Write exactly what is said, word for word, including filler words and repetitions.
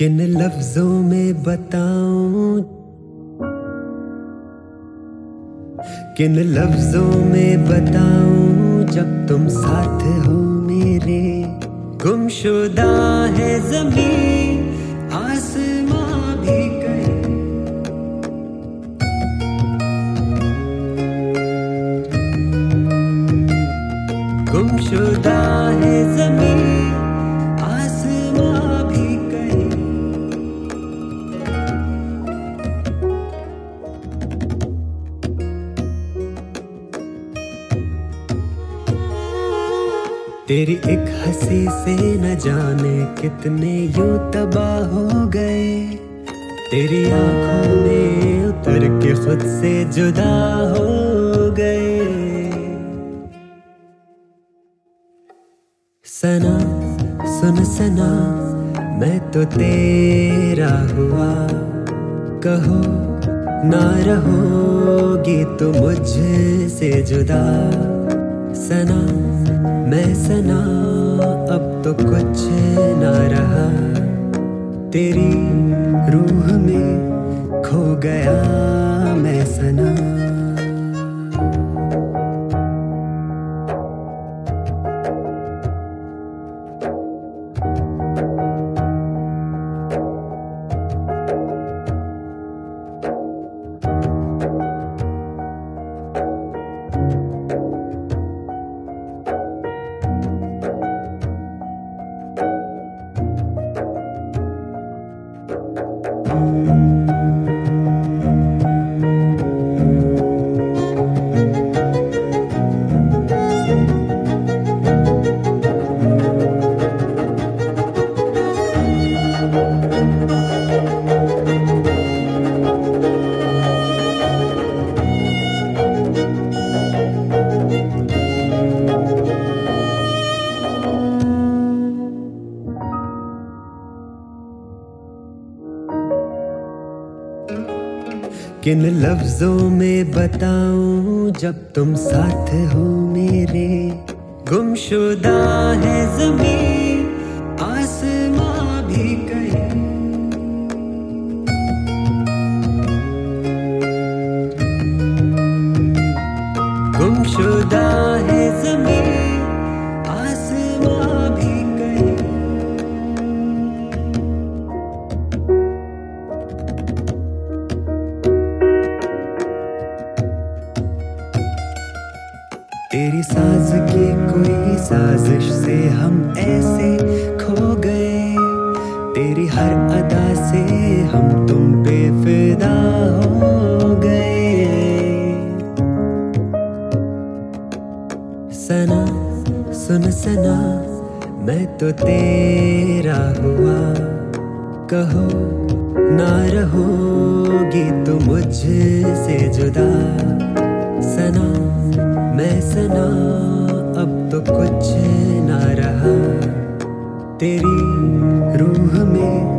किन लफ्जों में बताऊं, किन लफ्जों में बताऊं जब तुम साथ हो मेरे। गुमशुदा है ज़मीन आसमां भी कहीं, गुमशुदा है ज़मीन आसमां भी कहीं। तेरी एक हंसी से न जाने कितने यूं तबाह हो गए। तेरी आंखों में उतर के खुद से जुदा हो गए। सना सुन सना, मैं तो तेरा हुआ। कहो ना रहोगी तो मुझसे जुदा। सना मैं सना, अब तो कुछ ना रहा। तेरी रूह में खो गया मैं सना। किन लफ्जों में बताऊं जब तुम साथ हो मेरे। गुमशुदा है ज़मीन आसमां भी कहीं, गुमशुदा है ज़मीन आसमां भी कहीं। तेरी साज की कोई साजिश से हम ऐसे खो गए। तेरी हर अदा से हम तुम पे फिदा हो गए। सना सुन सना, मैं तो तेरा हुआ। कहो ना रहोगी तो मुझसे जुदा। सना मैं सना, अब तो कुछ ना रहा। तेरी रूह में